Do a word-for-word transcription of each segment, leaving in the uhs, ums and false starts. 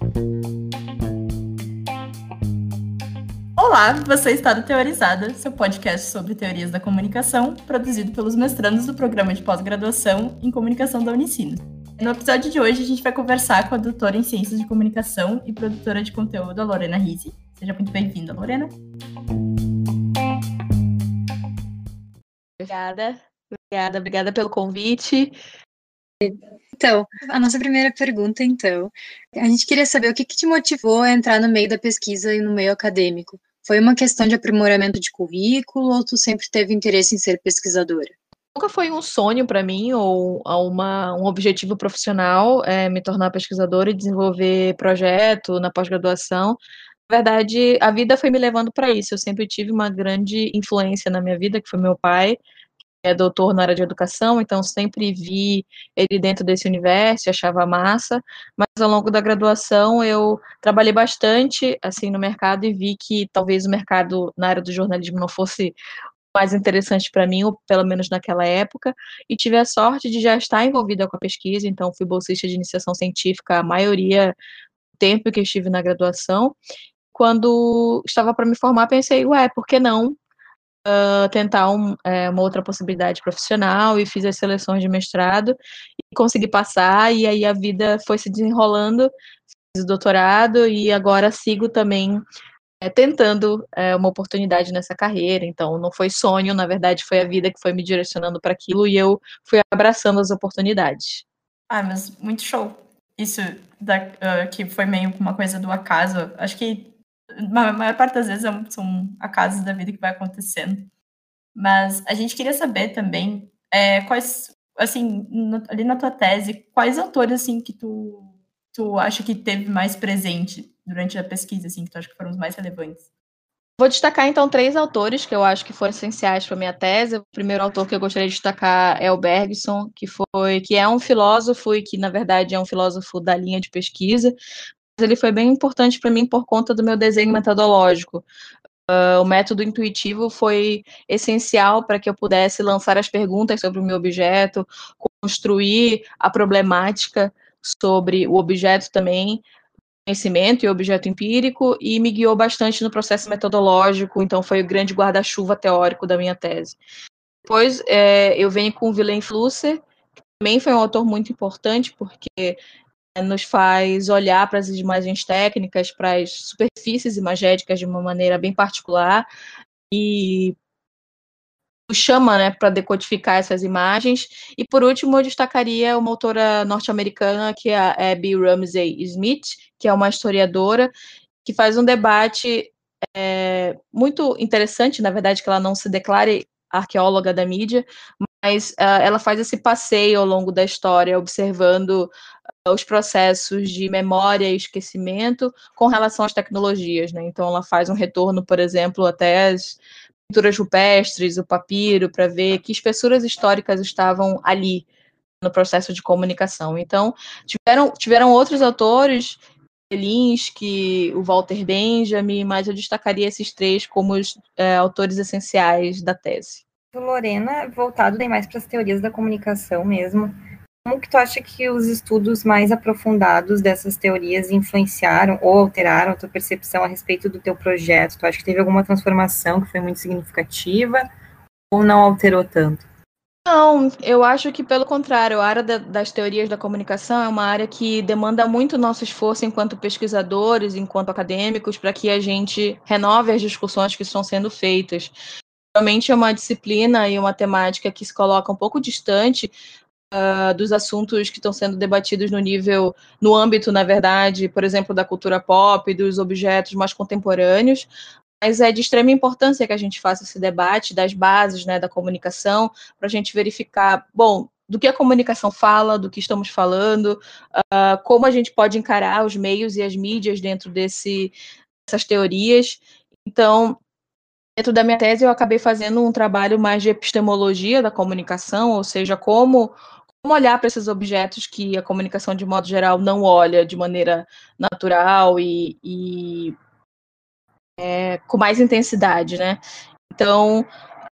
Olá, você está no Teorizada, seu podcast sobre teorias da comunicação, produzido pelos mestrandos do programa de pós-graduação em comunicação da Unicinos. No episódio de hoje, a gente vai conversar com a doutora em Ciências de Comunicação e produtora de conteúdo, a Lorena Rizzi. Seja muito bem-vinda, Lorena. Obrigada, obrigada, obrigada pelo convite. Então, a nossa primeira pergunta, então, a gente queria saber o que, que te motivou a entrar no meio da pesquisa e no meio acadêmico? Foi uma questão de aprimoramento de currículo ou tu sempre teve interesse em ser pesquisadora? Nunca foi um sonho para mim ou uma, um objetivo profissional é, me tornar pesquisadora e desenvolver projeto na pós-graduação. Na verdade, a vida foi me levando para isso. Eu sempre tive uma grande influência na minha vida, que foi meu pai, que é doutor na área de educação, então sempre vi ele dentro desse universo, achava massa, mas ao longo da graduação eu trabalhei bastante assim no mercado e vi que talvez o mercado na área do jornalismo não fosse mais interessante para mim, ou pelo menos naquela época, e tive a sorte de já estar envolvida com a pesquisa, então fui bolsista de iniciação científica a maioria do tempo que eu estive na graduação. Quando estava para me formar, pensei, ué, por que não uh, tentar um, é, uma outra possibilidade profissional, e fiz as seleções de mestrado, e consegui passar, e aí a vida foi se desenrolando, fiz o doutorado, e agora sigo também É, tentando é, uma oportunidade nessa carreira. Então não foi sonho, na verdade foi a vida que foi me direcionando para aquilo e eu fui abraçando as oportunidades. Ah, mas muito show. Isso da, uh, que foi meio uma coisa do acaso. Acho que a maior parte das vezes são acasos da vida que vai acontecendo. Mas a gente queria saber também é, quais, assim, no, ali na tua tese, quais autores assim que tu, tu acha que teve mais presente durante a pesquisa, assim, que tu acha que foram os mais relevantes? Vou destacar, então, três autores que eu acho que foram essenciais para a minha tese. O primeiro autor que eu gostaria de destacar é o Bergson, que, foi, que é um filósofo e que, na verdade, é um filósofo da linha de pesquisa, mas ele foi bem importante para mim por conta do meu desenho metodológico. Uh, o método intuitivo foi essencial para que eu pudesse lançar as perguntas sobre o meu objeto, construir a problemática sobre o objeto também, conhecimento e objeto empírico, e me guiou bastante no processo metodológico, então foi o grande guarda-chuva teórico da minha tese. Depois é, eu venho com o Wilhelm Flusser, que também foi um autor muito importante, porque nos faz olhar para as imagens técnicas, para as superfícies imagéticas de uma maneira bem particular, e chama, né, para decodificar essas imagens. E por último, eu destacaria uma autora norte-americana, que é a Abby Ramsey Smith, que é uma historiadora que faz um debate é, muito interessante, na verdade, que ela não se declare arqueóloga da mídia, mas uh, ela faz esse passeio ao longo da história, observando uh, os processos de memória e esquecimento com relação às tecnologias, né? Então ela faz um retorno, por exemplo, até as pinturas rupestres, o papiro, para ver que espessuras históricas estavam ali no processo de comunicação. Então, tiveram, tiveram outros autores, Lelinski, o Walter Benjamin, mas eu destacaria esses três como os é, autores essenciais da tese. Lorena, voltado bem mais para as teorias da comunicação mesmo, como que tu acha que os estudos mais aprofundados dessas teorias influenciaram ou alteraram a tua percepção a respeito do teu projeto? Tu acha que teve alguma transformação que foi muito significativa ou não alterou tanto? Não, eu acho que pelo contrário, a área da, das teorias da comunicação é uma área que demanda muito nosso esforço enquanto pesquisadores, enquanto acadêmicos, para que a gente renove as discussões que estão sendo feitas. Realmente é uma disciplina e uma temática que se coloca um pouco distante uh, dos assuntos que estão sendo debatidos no nível, no âmbito, na verdade, por exemplo, da cultura pop, dos objetos mais contemporâneos, mas é de extrema importância que a gente faça esse debate das bases, né, da comunicação, para a gente verificar, bom, do que a comunicação fala, do que estamos falando, uh, como a gente pode encarar os meios e as mídias dentro desse, dessas teorias. Então, dentro da minha tese, eu acabei fazendo um trabalho mais de epistemologia da comunicação, ou seja, como, como olhar para esses objetos que a comunicação, de modo geral, não olha de maneira natural e, e é, com mais intensidade, né? Então,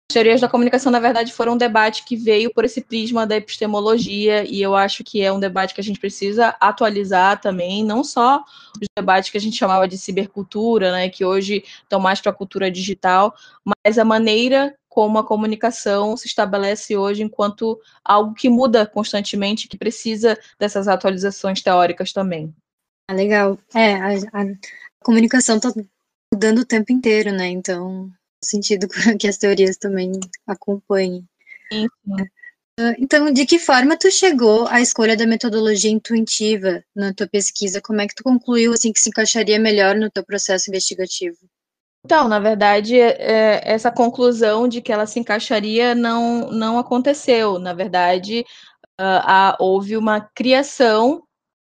As teorias da comunicação, na verdade, foram um debate que veio por esse prisma da epistemologia, e eu acho que é um debate que a gente precisa atualizar também, não só os debates que a gente chamava de cibercultura, né, que hoje estão mais para a cultura digital, mas a maneira como a comunicação se estabelece hoje enquanto algo que muda constantemente, que precisa dessas atualizações teóricas também. Ah, legal. É, a, a comunicação está mudando o tempo inteiro, né? Então, faz sentido que as teorias também acompanhem. Sim, sim. Então, de que forma tu chegou à escolha da metodologia intuitiva na tua pesquisa? Como é que tu concluiu, assim, que se encaixaria melhor no teu processo investigativo? Então, na verdade, é, essa conclusão de que ela se encaixaria não, não aconteceu. Na verdade, uh, houve uma criação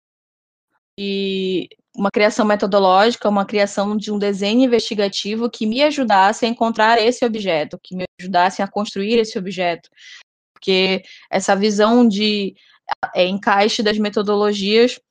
de uma criação metodológica, uma criação de um desenho investigativo que me ajudasse a encontrar esse objeto, que me ajudasse a construir esse objeto. Porque essa visão de é, encaixe das metodologias,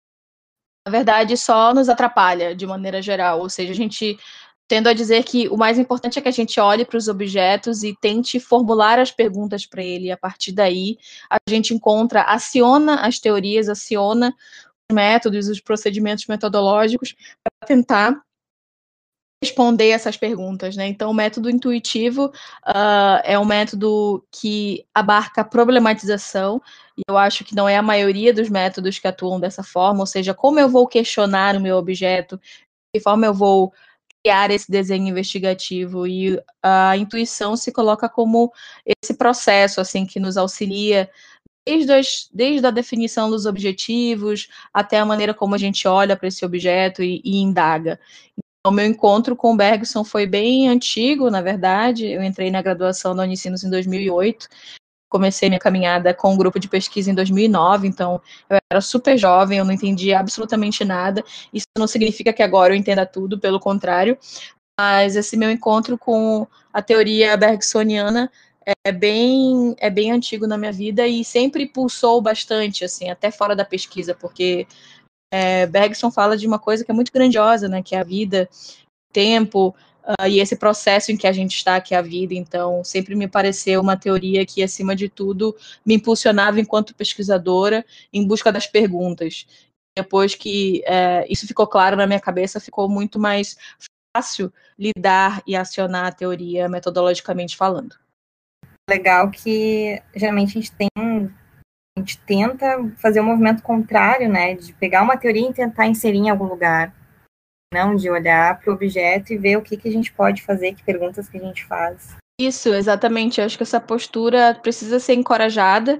na verdade, só nos atrapalha de maneira geral. Ou seja, a gente tendo a dizer que o mais importante é que a gente olhe para os objetos e tente formular as perguntas para ele. E a partir daí, a gente encontra, aciona as teorias, aciona os métodos, os procedimentos metodológicos para tentar responder essas perguntas, né? Então, o método intuitivo uh, é um método que abarca a problematização, e eu acho que não é a maioria dos métodos que atuam dessa forma, ou seja, como eu vou questionar o meu objeto, de que forma eu vou criar esse desenho investigativo, e a intuição se coloca como esse processo, assim, que nos auxilia desde, as, desde a definição dos objetivos até a maneira como a gente olha para esse objeto e, e indaga. O meu encontro com o Bergson foi bem antigo, na verdade. Eu entrei na graduação da Unicinos em dois mil e oito, comecei minha caminhada com um grupo de pesquisa em dois mil e nove, então eu era super jovem, eu não entendia absolutamente nada. Isso não significa que agora eu entenda tudo, pelo contrário, mas esse meu encontro com a teoria bergsoniana é bem, é bem antigo na minha vida e sempre pulsou bastante, assim, até fora da pesquisa, porque é, Bergson fala de uma coisa que é muito grandiosa, né, que é a vida, o tempo, uh, e esse processo em que a gente está, que é a vida. Então, sempre me pareceu uma teoria que, acima de tudo, me impulsionava enquanto pesquisadora em busca das perguntas. Depois que é, isso ficou claro na minha cabeça, ficou muito mais fácil lidar e acionar a teoria metodologicamente falando. Legal que, geralmente, a gente tem a gente tenta fazer um movimento contrário, né, de pegar uma teoria e tentar inserir em algum lugar, não de olhar para o objeto e ver o que, que a gente pode fazer, que perguntas que a gente faz. Isso, exatamente. Eu acho que essa postura precisa ser encorajada,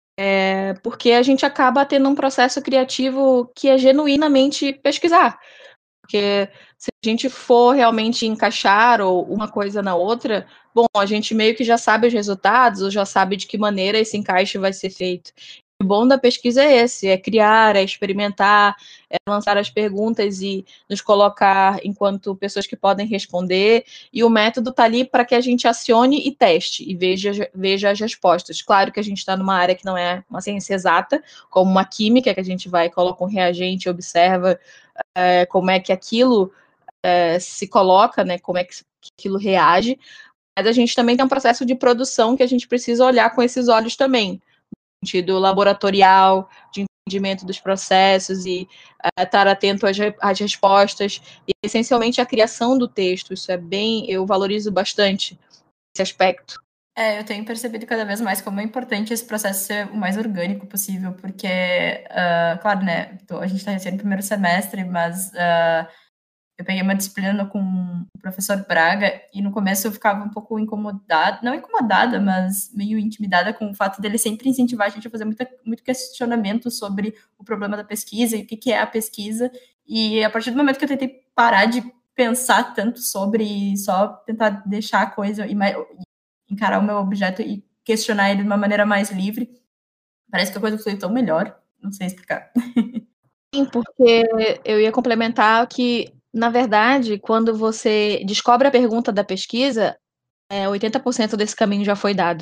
é, porque a gente acaba tendo um processo criativo que é genuinamente pesquisar. Porque se a gente for realmente encaixar ou uma coisa na outra, bom, a gente meio que já sabe os resultados, ou já sabe de que maneira esse encaixe vai ser feito. O bom da pesquisa é esse, é criar, é experimentar, é lançar as perguntas e nos colocar enquanto pessoas que podem responder, e o método está ali para que a gente acione e teste, e veja, veja as respostas. Claro que a gente está numa área que não é uma ciência exata, como uma química, que a gente vai, coloca um reagente, observa é, como é que aquilo é, se coloca, né, como é que aquilo reage, mas a gente também tem um processo de produção que a gente precisa olhar com esses olhos também, sentido laboratorial, de entendimento dos processos e uh, estar atento às, às respostas e, essencialmente, a criação do texto. Isso é bem, eu valorizo bastante esse aspecto. É, eu tenho percebido cada vez mais como é importante esse processo ser o mais orgânico possível, porque, uh, claro, né, a gente está recém no primeiro semestre, mas uh, eu peguei uma disciplina com o professor Braga e no começo eu ficava um pouco incomodada, não incomodada, mas meio intimidada com o fato dele sempre incentivar a gente a fazer muita, muito questionamento sobre o problema da pesquisa e o que, que é a pesquisa. E a partir do momento que eu tentei parar de pensar tanto sobre e só tentar deixar a coisa e mais, encarar o meu objeto e questionar ele de uma maneira mais livre, parece que a coisa foi tão melhor. Não sei explicar. Sim, porque eu ia complementar que, na verdade, quando você descobre a pergunta da pesquisa, é, oitenta por cento desse caminho já foi dado.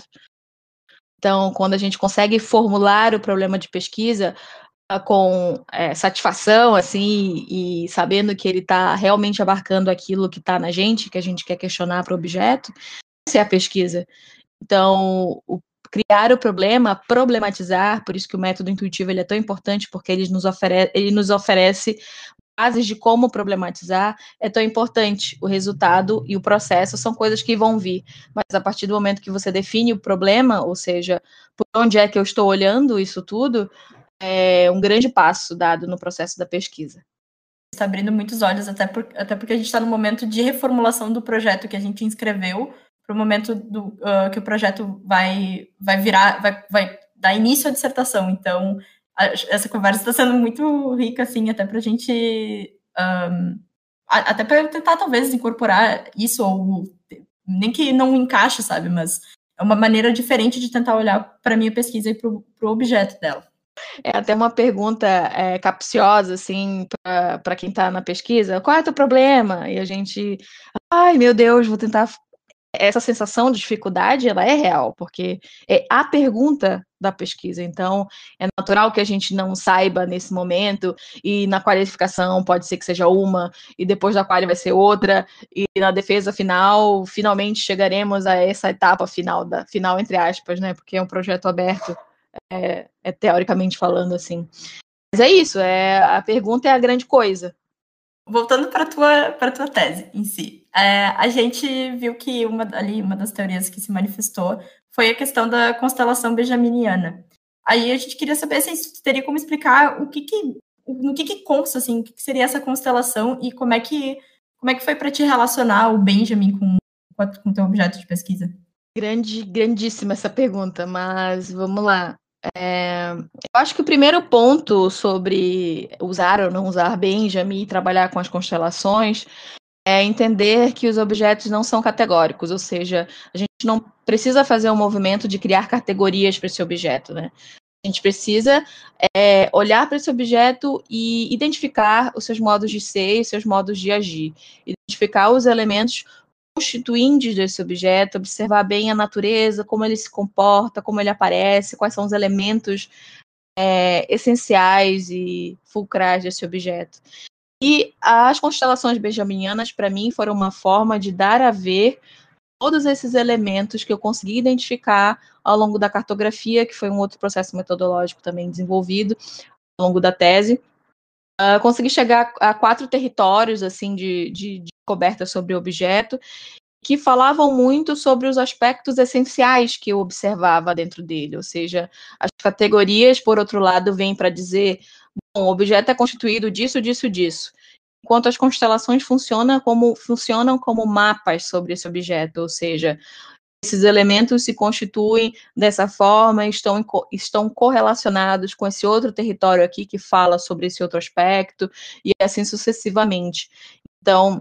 Então, quando a gente consegue formular o problema de pesquisa com é, satisfação, assim, e sabendo que ele está realmente abarcando aquilo que está na gente, que a gente quer questionar para o objeto, essa é a pesquisa. Então, o, criar o problema, problematizar, por isso que o método intuitivo ele é tão importante, porque ele nos, ofere ele nos oferece bases de como problematizar, é tão importante. O resultado e o processo são coisas que vão vir, mas a partir do momento que você define o problema, ou seja, por onde é que eu estou olhando isso tudo, é um grande passo dado no processo da pesquisa. Está abrindo muitos olhos, até, por, até porque a gente está no momento de reformulação do projeto que a gente inscreveu, para o momento do, uh, que o projeto vai, vai virar, vai, vai dar início à dissertação. Então, a, essa conversa está sendo muito rica, assim, até para a gente, um, a, até para tentar, talvez, incorporar isso, ou nem que não encaixe, sabe, mas é uma maneira diferente de tentar olhar para a minha pesquisa e para o objeto dela. É até uma pergunta é, capciosa, assim, para quem está na pesquisa. Qual é o teu problema? E a gente, ai, meu Deus, vou tentar... Essa sensação de dificuldade, ela é real, porque é a pergunta da pesquisa. Então, é natural que a gente não saiba nesse momento, e na qualificação pode ser que seja uma, e depois da quali vai ser outra, e na defesa final, finalmente chegaremos a essa etapa final, da, final entre aspas, né? Porque é um projeto aberto, é, é teoricamente falando assim. Mas é isso, é, a pergunta é a grande coisa. Voltando para tua para tua tese em si, é, a gente viu que uma ali uma das teorias que se manifestou foi a questão da constelação benjaminiana. Aí a gente queria saber se você teria como explicar o que que no que que consta, assim, o que, que seria essa constelação e como é que como é que foi para te relacionar o Benjamin com com o teu objeto de pesquisa? Grande, grandíssima essa pergunta, mas vamos lá. É, eu acho que o primeiro ponto sobre usar ou não usar Benjamin e trabalhar com as constelações é entender que os objetos não são categóricos, ou seja, a gente não precisa fazer um movimento de criar categorias para esse objeto, né? A gente precisa é, olhar para esse objeto e identificar os seus modos de ser e os seus modos de agir, identificar os elementos constituintes desse objeto, observar bem a natureza, como ele se comporta, como ele aparece, quais são os elementos é, essenciais e fulcrais desse objeto. E as constelações benjaminianas, para mim, foram uma forma de dar a ver todos esses elementos que eu consegui identificar ao longo da cartografia, que foi um outro processo metodológico também desenvolvido ao longo da tese. Uh, consegui chegar a quatro territórios assim de, de, de coberta sobre o objeto, que falavam muito sobre os aspectos essenciais que eu observava dentro dele, ou seja, as categorias, por outro lado, vêm para dizer, bom, o objeto é constituído disso, disso, disso, enquanto as constelações funcionam como, funcionam como mapas sobre esse objeto, ou seja, esses elementos se constituem dessa forma, estão, estão correlacionados com esse outro território aqui que fala sobre esse outro aspecto, e assim sucessivamente. Então,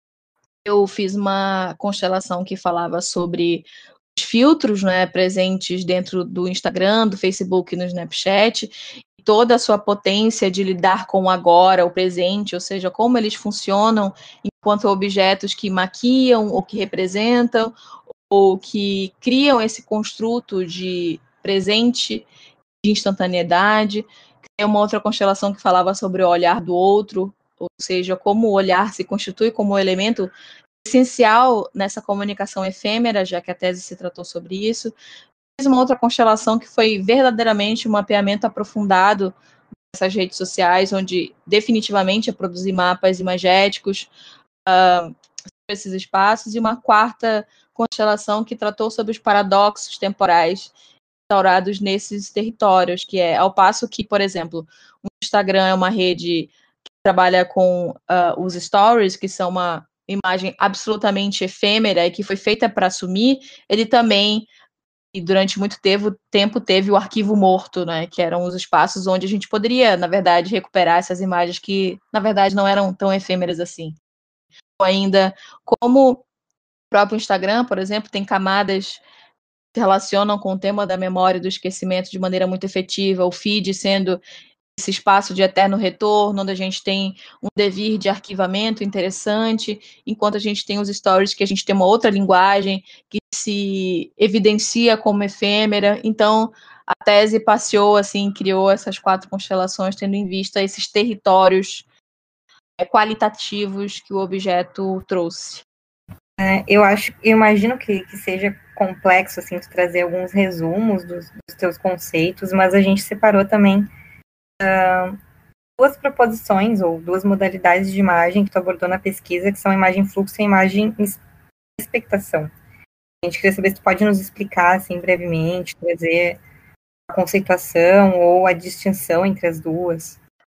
eu fiz uma constelação que falava sobre os filtros, né, presentes dentro do Instagram, do Facebook e no Snapchat, e toda a sua potência de lidar com o agora, o presente, ou seja, como eles funcionam enquanto objetos que maquiam ou que representam, ou que criam esse construto de presente, de instantaneidade. Tem uma outra constelação que falava sobre o olhar do outro, ou seja, como o olhar se constitui como um elemento essencial nessa comunicação efêmera, já que a tese se tratou sobre isso. Fiz uma outra constelação que foi verdadeiramente um mapeamento aprofundado dessas redes sociais, onde definitivamente é produzir mapas imagéticos uh, sobre esses espaços, e uma quarta constelação que tratou sobre os paradoxos temporais instaurados nesses territórios, que é, ao passo que, por exemplo, o Instagram é uma rede que trabalha com uh, os stories, que são uma imagem absolutamente efêmera e que foi feita para sumir, ele também, e durante muito tempo, tempo teve o arquivo morto, né, que eram os espaços onde a gente poderia, na verdade, recuperar essas imagens que, na verdade, não eram tão efêmeras assim. Ainda, como o próprio Instagram, por exemplo, tem camadas que se relacionam com o tema da memória e do esquecimento de maneira muito efetiva, o feed sendo esse espaço de eterno retorno, onde a gente tem um devir de arquivamento interessante, enquanto a gente tem os stories que a gente tem uma outra linguagem que se evidencia como efêmera. Então, a tese passeou, assim, criou essas quatro constelações, tendo em vista esses territórios qualitativos que o objeto trouxe. É, eu acho, eu imagino que, que seja complexo, assim, tu trazer alguns resumos dos, dos teus conceitos, mas a gente separou também uh, duas proposições ou duas modalidades de imagem que tu abordou na pesquisa, que são a imagem fluxo e a imagem expectação. A gente queria saber se tu pode nos explicar, assim, brevemente, trazer a conceituação ou a distinção entre as duas.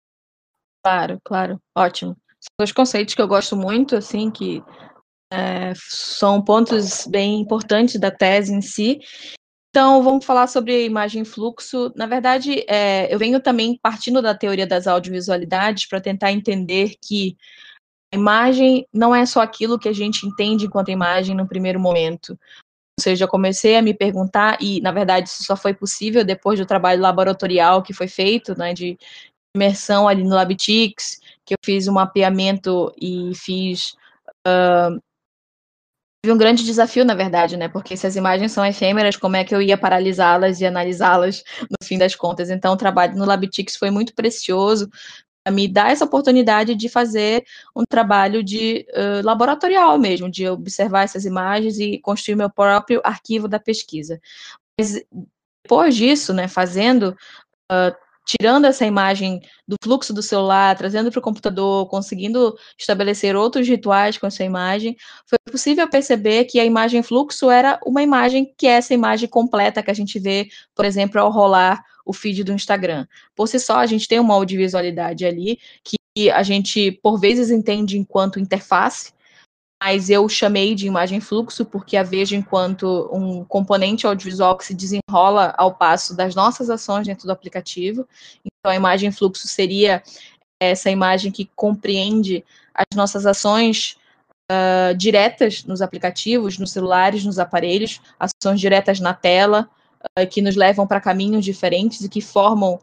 Claro, claro, ótimo. São dois conceitos que eu gosto muito, assim, que é, são pontos bem importantes da tese em si. Então, vamos falar sobre imagem fluxo. Na verdade, é, eu venho também partindo da teoria das audiovisualidades para tentar entender que a imagem não é só aquilo que a gente entende enquanto imagem no primeiro momento. Ou seja, eu comecei a me perguntar, e na verdade isso só foi possível depois do trabalho laboratorial que foi feito, né, de imersão ali no LabTix, que eu fiz um mapeamento e fiz... Uh, tive um grande desafio, na verdade, né, porque se as imagens são efêmeras, como é que eu ia paralisá-las e analisá-las no fim das contas? Então, o trabalho no LabTix foi muito precioso, me dá essa oportunidade de fazer um trabalho de uh, laboratorial mesmo, de observar essas imagens e construir meu próprio arquivo da pesquisa. Mas depois disso, né, fazendo, uh, tirando essa imagem do fluxo do celular, trazendo para o computador, conseguindo estabelecer outros rituais com essa imagem, foi possível perceber que a imagem fluxo era uma imagem que é essa imagem completa que a gente vê, por exemplo, ao rolar o feed do Instagram. Por si só, a gente tem uma audiovisualidade ali que a gente, por vezes, entende enquanto interface, mas eu chamei de imagem fluxo porque a vejo enquanto um componente audiovisual que se desenrola ao passo das nossas ações dentro do aplicativo. Então, a imagem fluxo seria essa imagem que compreende as nossas ações uh, diretas nos aplicativos, nos celulares, nos aparelhos, ações diretas na tela, que nos levam para caminhos diferentes e que formam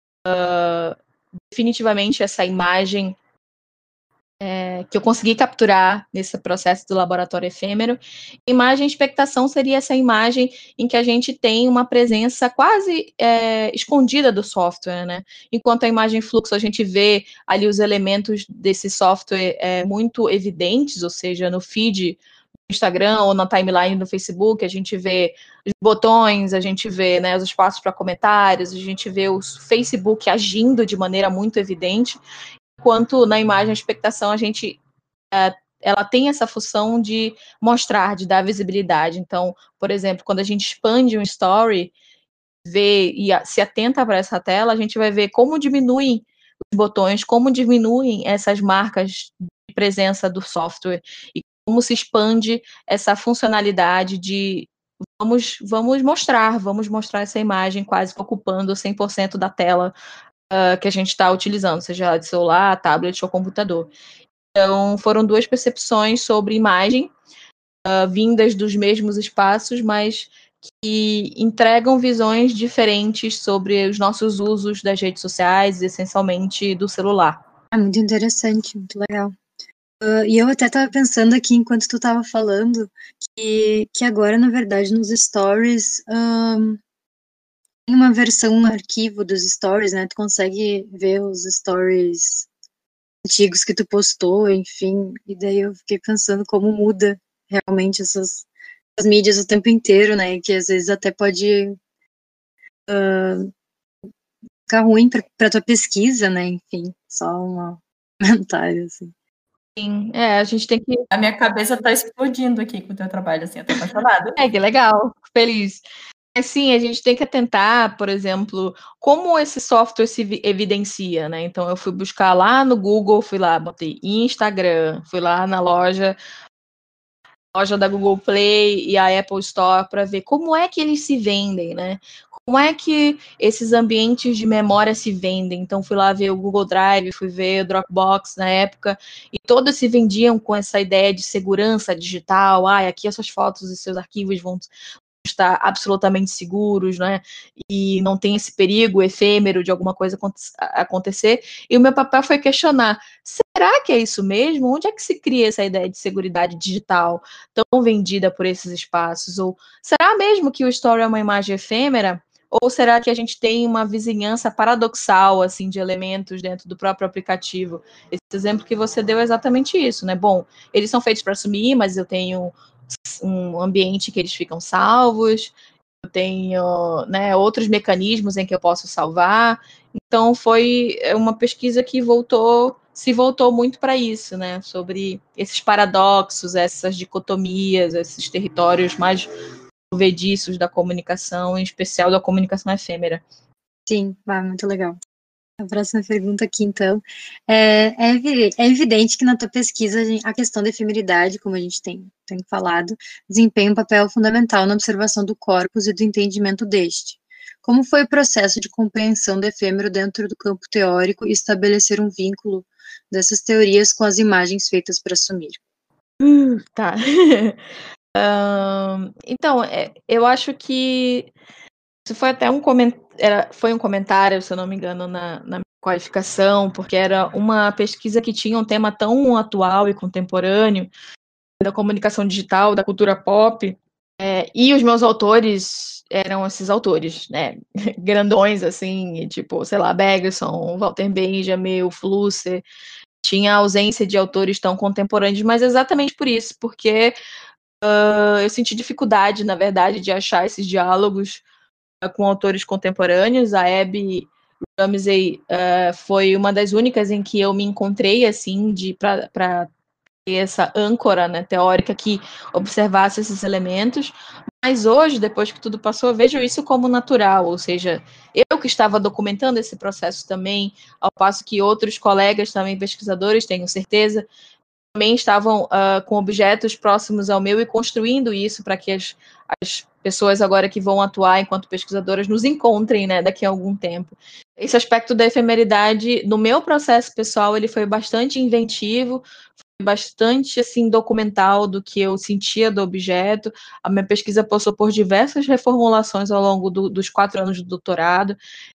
uh, definitivamente essa imagem é, que eu consegui capturar nesse processo do laboratório efêmero. Imagem expectação seria essa imagem em que a gente tem uma presença quase é, escondida do software, né? Enquanto a imagem fluxo a gente vê ali os elementos desse software é, muito evidentes, ou seja, no feed Instagram ou na timeline do Facebook, a gente vê os botões, a gente vê, né, os espaços para comentários, a gente vê o Facebook agindo de maneira muito evidente, enquanto na imagem a expectação a gente é, ela tem essa função de mostrar, de dar visibilidade. Então, por exemplo, quando a gente expande um story, vê e se atenta para essa tela, a gente vai ver como diminuem os botões, como diminuem essas marcas de presença do software e como se expande essa funcionalidade de vamos, vamos mostrar, vamos mostrar essa imagem quase ocupando cem por cento da tela uh, que a gente está utilizando, seja de celular, tablet ou computador. Então, foram duas percepções sobre imagem, uh, vindas dos mesmos espaços, mas que entregam visões diferentes sobre os nossos usos das redes sociais, essencialmente do celular. É muito interessante, muito legal. Uh, e eu até estava pensando aqui, enquanto tu estava falando, que, que agora, na verdade, nos stories, um, tem uma versão no arquivo dos stories, né? Tu consegue ver os stories antigos que tu postou, enfim. E daí eu fiquei pensando como muda realmente essas, essas mídias o tempo inteiro, né? Que às vezes até pode uh, ficar ruim para tua pesquisa, né? Enfim, só um comentário, assim. Sim, é, a gente tem que... A minha cabeça tá explodindo aqui com o teu trabalho, assim, eu tô apaixonada. É, que legal, feliz. Mas sim, a gente tem que atentar, por exemplo, como esse software se evidencia, né? Então, eu fui buscar lá no Google, fui lá, botei Instagram, fui lá na loja, loja da Google Play e a Apple Store para ver como é que eles se vendem, né? Como é que esses ambientes de memória se vendem? Então, fui lá ver o Google Drive, fui ver o Dropbox na época, e todos se vendiam com essa ideia de segurança digital. Ah, aqui essas fotos e seus arquivos vão estar absolutamente seguros, né? E não tem esse perigo efêmero de alguma coisa acontecer. E o meu papel foi questionar, será que é isso mesmo? Onde é que se cria essa ideia de seguridade digital tão vendida por esses espaços? Ou será mesmo que o story é uma imagem efêmera? Ou será que a gente tem uma vizinhança paradoxal, assim, de elementos dentro do próprio aplicativo? Esse exemplo que você deu é exatamente isso, né? Bom, eles são feitos para sumir, mas eu tenho um ambiente que eles ficam salvos, eu tenho, né, outros mecanismos em que eu posso salvar. Então, foi uma pesquisa que voltou, se voltou muito para isso, né? Sobre esses paradoxos, essas dicotomias, esses territórios mais movediços da comunicação, em especial da comunicação efêmera. Sim, vai, muito legal. A próxima pergunta aqui, então, é, é, evi- é evidente que na tua pesquisa a, gen- a questão da efemeridade, como a gente tem, tem falado, desempenha um papel fundamental na observação do corpus e do entendimento deste. Como foi o processo de compreensão do efêmero dentro do campo teórico e estabelecer um vínculo dessas teorias com as imagens feitas para assumir? Uh, tá. Ahn, então, é, eu acho que isso foi até um comentário, foi um comentário, se eu não me engano, na, na minha qualificação, porque era uma pesquisa que tinha um tema tão atual e contemporâneo da comunicação digital, da cultura pop, é, e os meus autores eram esses autores, né, grandões, assim, tipo, sei lá, Bergson, Walter Benjamin, o Flusser, tinha ausência de autores tão contemporâneos, mas exatamente por isso, porque uh, eu senti dificuldade, na verdade, de achar esses diálogos uh, com autores contemporâneos. A Abby Ramsey uh, foi uma das únicas em que eu me encontrei, assim, de para ter essa âncora, né, teórica que observasse esses elementos. Mas hoje, depois que tudo passou, eu vejo isso como natural, ou seja, eu que estava documentando esse processo também, ao passo que outros colegas também pesquisadores, tenho certeza, também estavam uh, com objetos próximos ao meu e construindo isso para que as, as pessoas agora que vão atuar enquanto pesquisadoras nos encontrem, né, daqui a algum tempo. Esse aspecto da efemeridade, no meu processo pessoal, ele foi bastante inventivo, foi bastante, assim, documental do que eu sentia do objeto. A minha pesquisa passou por diversas reformulações ao longo do, dos quatro anos do doutorado.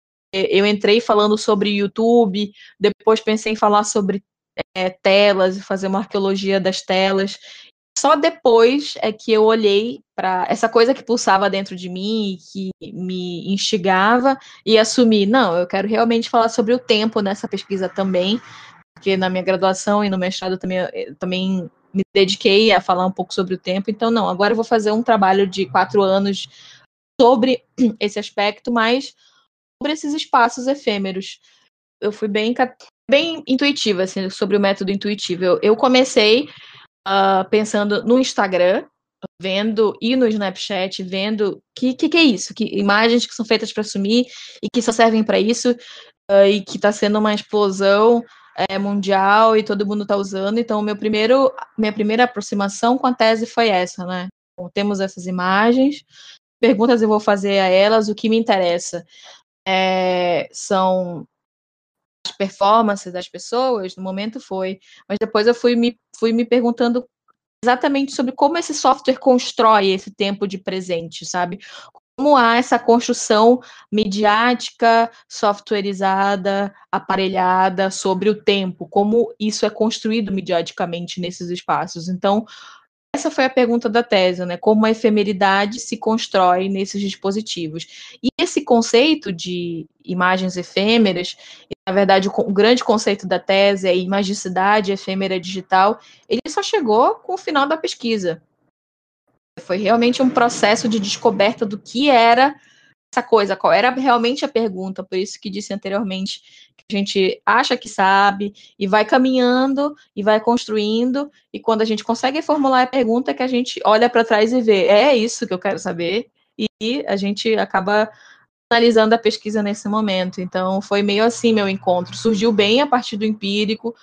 Eu entrei falando sobre YouTube, depois pensei em falar sobre é, telas e fazer uma arqueologia das telas. Só depois é que eu olhei para essa coisa que pulsava dentro de mim, que me instigava, e assumi, não, eu quero realmente falar sobre o tempo nessa pesquisa também, porque na minha graduação e no mestrado também, eu também me dediquei a falar um pouco sobre o tempo, então não, agora eu vou fazer um trabalho de quatro anos sobre esse aspecto, mas sobre esses espaços efêmeros. Eu fui bem, bem intuitiva, assim, sobre o método intuitivo. Eu, eu comecei uh, pensando no Instagram, vendo, e no Snapchat, vendo que que, que é isso, que imagens que são feitas para sumir e que só servem para isso, uh, e que está sendo uma explosão é, mundial e todo mundo está usando. Então, meu primeiro, minha primeira aproximação com a tese foi essa, né? Então, temos essas imagens, perguntas eu vou fazer a elas, o que me interessa é, são as performances das pessoas, no momento foi, mas depois eu fui me, fui me perguntando exatamente sobre como esse software constrói esse tempo de presente, sabe? Como há essa construção midiática, softwareizada, aparelhada sobre o tempo, como isso é construído midiaticamente nesses espaços. Então, essa foi a pergunta da tese, né? Como a efemeridade se constrói nesses dispositivos. E esse conceito de imagens efêmeras, na verdade, o grande conceito da tese é a imagicidade efêmera digital, ele só chegou com o final da pesquisa. Foi realmente um processo de descoberta do que era essa coisa, qual era realmente a pergunta, por isso que disse anteriormente que a gente acha que sabe e vai caminhando e vai construindo, e quando a gente consegue formular a pergunta que a gente olha para trás e vê, é isso que eu quero saber, e a gente acaba analisando a pesquisa nesse momento. Então foi meio assim meu encontro, surgiu bem a partir do empírico,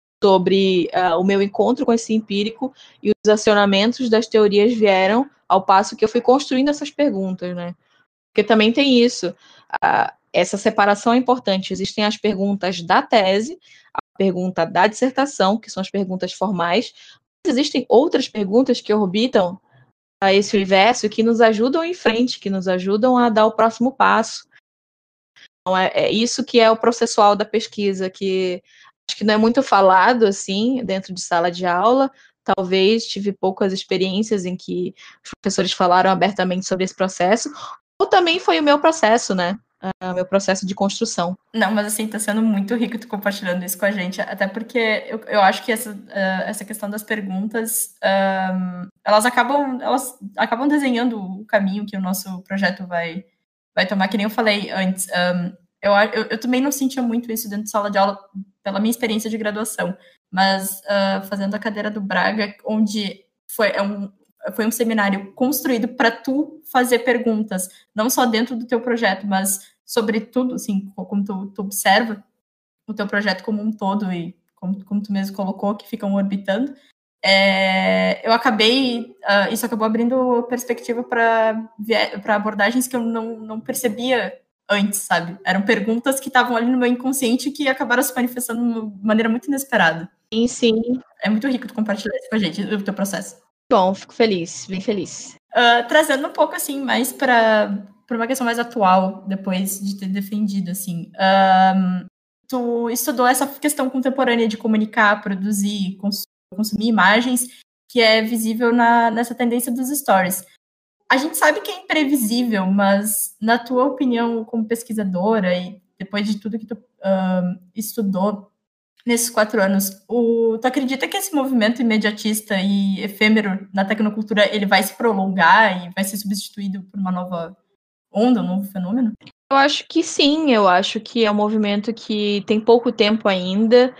sobre uh, o meu encontro com esse empírico, e os acionamentos das teorias vieram ao passo que eu fui construindo essas perguntas, né? Porque também tem isso, uh, essa separação é importante. Existem as perguntas da tese, a pergunta da dissertação, que são as perguntas formais, mas existem outras perguntas que orbitam a esse universo que nos ajudam em frente, que nos ajudam a dar o próximo passo. Então, é, é isso que é o processual da pesquisa, que acho que não é muito falado, assim, dentro de sala de aula. Talvez tive poucas experiências em que os professores falaram abertamente sobre esse processo, ou também foi o meu processo, né? O meu processo de construção. Não, mas assim, tá sendo muito rico tu compartilhando isso com a gente, até porque eu, eu acho que essa, uh, essa questão das perguntas, um, elas acabam elas acabam desenhando o caminho que o nosso projeto vai, vai tomar, que nem eu falei antes. Um, eu, eu, eu também não sentia muito isso dentro de sala de aula pela minha experiência de graduação, mas uh, fazendo a cadeira do Braga, onde foi, é um, foi um seminário construído para tu fazer perguntas, não só dentro do teu projeto, mas sobre tudo, assim, como tu, tu observa o teu projeto como um todo e como, como tu mesmo colocou, que ficam orbitando, é, eu acabei, uh, isso acabou abrindo perspectiva para abordagens que eu não, não percebia antes, sabe? Eram perguntas que estavam ali no meu inconsciente que acabaram se manifestando de uma maneira muito inesperada. Sim, sim. É muito rico tu compartilhar isso com a gente, o teu processo. Bom, fico feliz, bem feliz. Uh, trazendo um pouco, assim, mais para uma questão mais atual, depois de ter defendido, assim. Um, tu estudou essa questão contemporânea de comunicar, produzir, cons consumir imagens, que é visível na, nessa tendência dos stories. A gente sabe que é imprevisível, mas, na tua opinião, como pesquisadora, e depois de tudo que tu uh, estudou nesses quatro anos, o, tu acredita que esse movimento imediatista e efêmero na tecnocultura, ele vai se prolongar e vai ser substituído por uma nova onda, um novo fenômeno? Eu acho que sim, eu acho que é um movimento que tem pouco tempo ainda,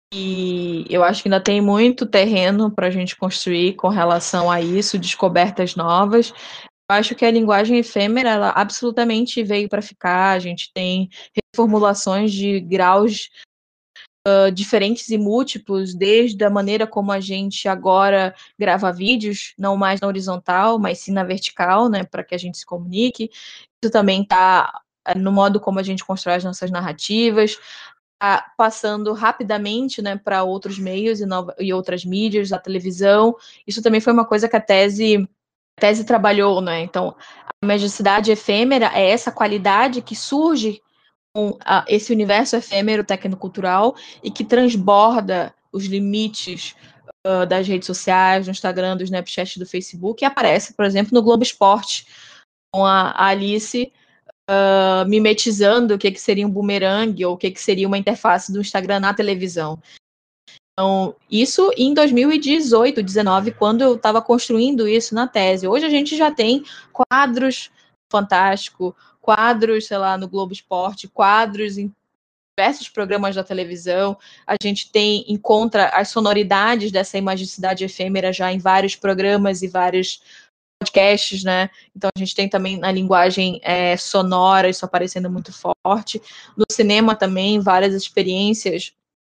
e eu acho que ainda tem muito terreno para a gente construir com relação a isso, descobertas novas. Eu acho que a linguagem efêmera, ela absolutamente veio para ficar, a gente tem reformulações de graus uh, diferentes e múltiplos, desde a maneira como a gente agora grava vídeos, não mais na horizontal, mas sim na vertical, né, para que a gente se comunique. Isso também está no modo como a gente constrói as nossas narrativas, tá passando rapidamente, né, para outros meios e, nova, e outras mídias, a televisão. Isso também foi uma coisa que a tese, a tese trabalhou, né? Então, a imediacidade efêmera é essa qualidade que surge com a, esse universo efêmero tecnocultural e que transborda os limites uh, das redes sociais, do Instagram, do Snapchat, do Facebook, e aparece, por exemplo, no Globo Esporte, com a, a Alice Uh, mimetizando o que, que seria um boomerang ou o que, que seria uma interface do Instagram na televisão. Então, isso em dois mil e dezoito, dezenove, quando eu estava construindo isso na tese. Hoje a gente já tem quadros Fantástico, quadros, sei lá, no Globo Esporte, quadros em diversos programas da televisão. A gente tem, encontra as sonoridades dessa imagicidade efêmera já em vários programas e vários podcasts, né? Então a gente tem também a linguagem é, sonora, isso aparecendo muito forte. No cinema também, várias experiências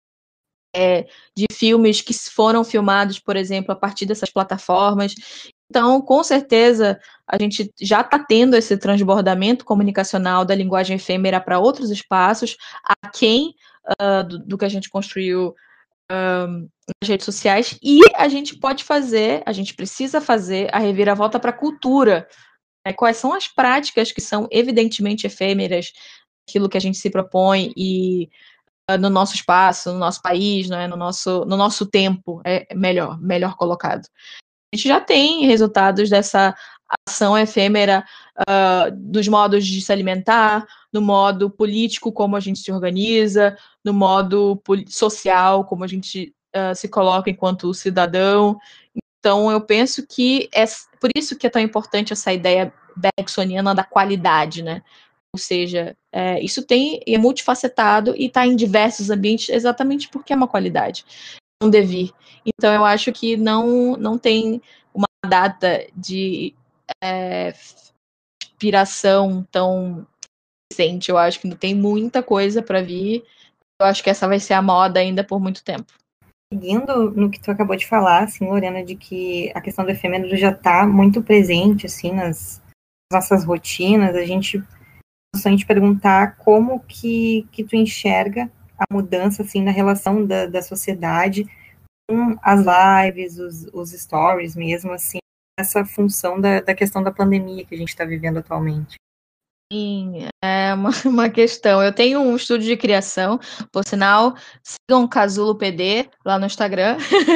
é, de filmes que foram filmados, por exemplo, a partir dessas plataformas. Então, com certeza, a gente já está tendo esse transbordamento comunicacional da linguagem efêmera para outros espaços, aquém uh, do, do que a gente construiu Um, nas redes sociais, e a gente pode fazer, a gente precisa fazer a reviravolta para a cultura. Né? Quais são as práticas que são evidentemente efêmeras, aquilo que a gente se propõe e uh, no nosso espaço, no nosso país, né? no, nosso, no nosso tempo, é melhor, melhor colocado. A gente já tem resultados dessa ação efêmera uh, dos modos de se alimentar, no modo político, como a gente se organiza, no modo social, como a gente uh, se coloca enquanto cidadão. Então, eu penso que é por isso que é tão importante essa ideia bergsoniana da qualidade, né? Ou seja, é, isso tem, é multifacetado e está em diversos ambientes exatamente porque é uma qualidade, um devir. Então, eu acho que não, não tem uma data de é, inspiração tão recente. Eu acho que tem muita coisa para vir. Eu acho que essa vai ser a moda ainda por muito tempo. Seguindo no que tu acabou de falar, assim, Lorena, de que a questão do efêmero já está muito presente, assim, nas nossas rotinas, a gente a gente perguntar como que, que tu enxerga a mudança, assim, na relação da, da sociedade com as lives, os, os stories mesmo, assim, essa função da, da questão da pandemia que a gente está vivendo atualmente. Sim, é uma, uma questão. Eu tenho um estúdio de criação, por sinal, sigam Casulo P D lá no Instagram.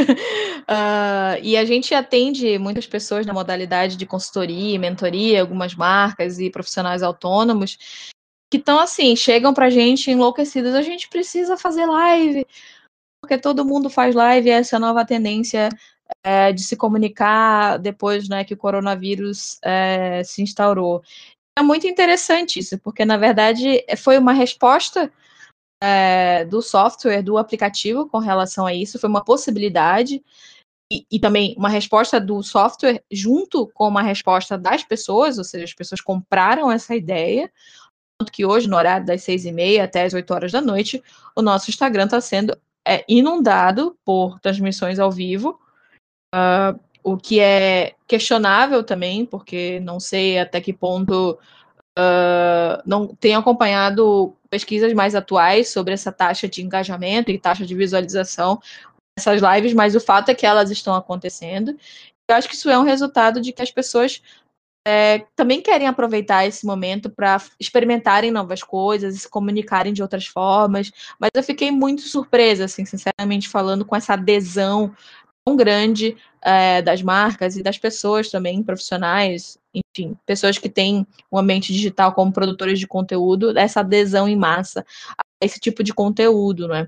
uh, e a gente atende muitas pessoas na modalidade de consultoria, mentoria, algumas marcas e profissionais autônomos que estão assim, chegam pra gente enlouquecidos. A gente precisa fazer live, porque todo mundo faz live, essa é a nova tendência é, de se comunicar depois, né, que o coronavírus é, se instaurou. É muito interessante isso, porque na verdade foi uma resposta é, do software, do aplicativo com relação a isso, foi uma possibilidade, e, e também uma resposta do software junto com uma resposta das pessoas, ou seja, as pessoas compraram essa ideia, tanto que hoje, no horário das seis e meia até as oito horas da noite, o nosso Instagram está sendo é, inundado por transmissões ao vivo, uh, o que é questionável também, porque não sei até que ponto Uh, não tenho acompanhado pesquisas mais atuais sobre essa taxa de engajamento e taxa de visualização dessas lives, mas o fato é que elas estão acontecendo. Eu acho que isso é um resultado de que as pessoas é, também querem aproveitar esse momento para experimentarem novas coisas e se comunicarem de outras formas, mas eu fiquei muito surpresa, assim, sinceramente falando, com essa adesão tão grande é, das marcas e das pessoas também, profissionais, enfim, pessoas que têm um ambiente digital como produtores de conteúdo, essa adesão em massa a esse tipo de conteúdo, né?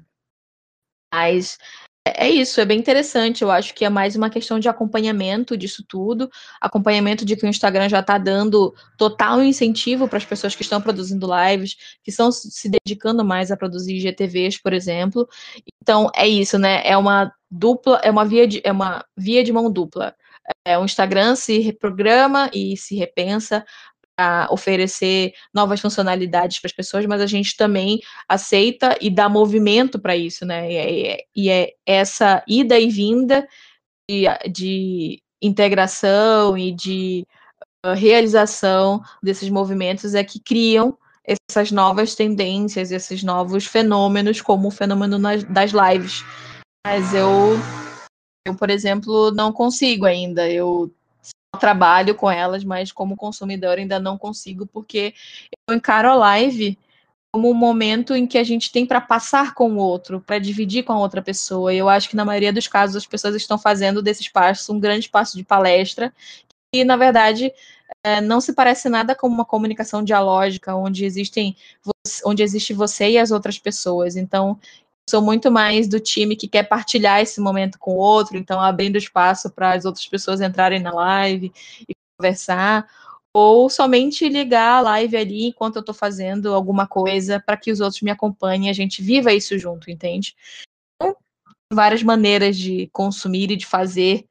Mas é isso, é bem interessante. Eu acho que é mais uma questão de acompanhamento disso tudo, acompanhamento de que o Instagram já está dando total incentivo para as pessoas que estão produzindo lives, que estão se dedicando mais a produzir I G T Vs, por exemplo. Então é isso, né? É uma dupla, é uma via de, é uma via de mão dupla. É, o Instagram se reprograma e se repensa a oferecer novas funcionalidades para as pessoas, mas a gente também aceita e dá movimento para isso, né? E é, e é essa ida e vinda de, de integração e de uh, realização desses movimentos é que criam essas novas tendências, esses novos fenômenos, como o fenômeno nas, das lives. Mas eu, eu, por exemplo, não consigo ainda. Eu trabalho com elas, mas como consumidor ainda não consigo, porque eu encaro a live como um momento em que a gente tem para passar com o outro, para dividir com a outra pessoa. E eu acho que na maioria dos casos as pessoas estão fazendo desse espaço um grande espaço de palestra, e na verdade é, não se parece nada com uma comunicação dialógica, onde existem onde existe você e as outras pessoas. Então sou muito mais do time que quer partilhar esse momento com o outro, então abrindo espaço para as outras pessoas entrarem na live e conversar, ou somente ligar a live ali enquanto eu estou fazendo alguma coisa para que os outros me acompanhem e a gente viva isso junto, entende? Então, várias maneiras de consumir e de fazer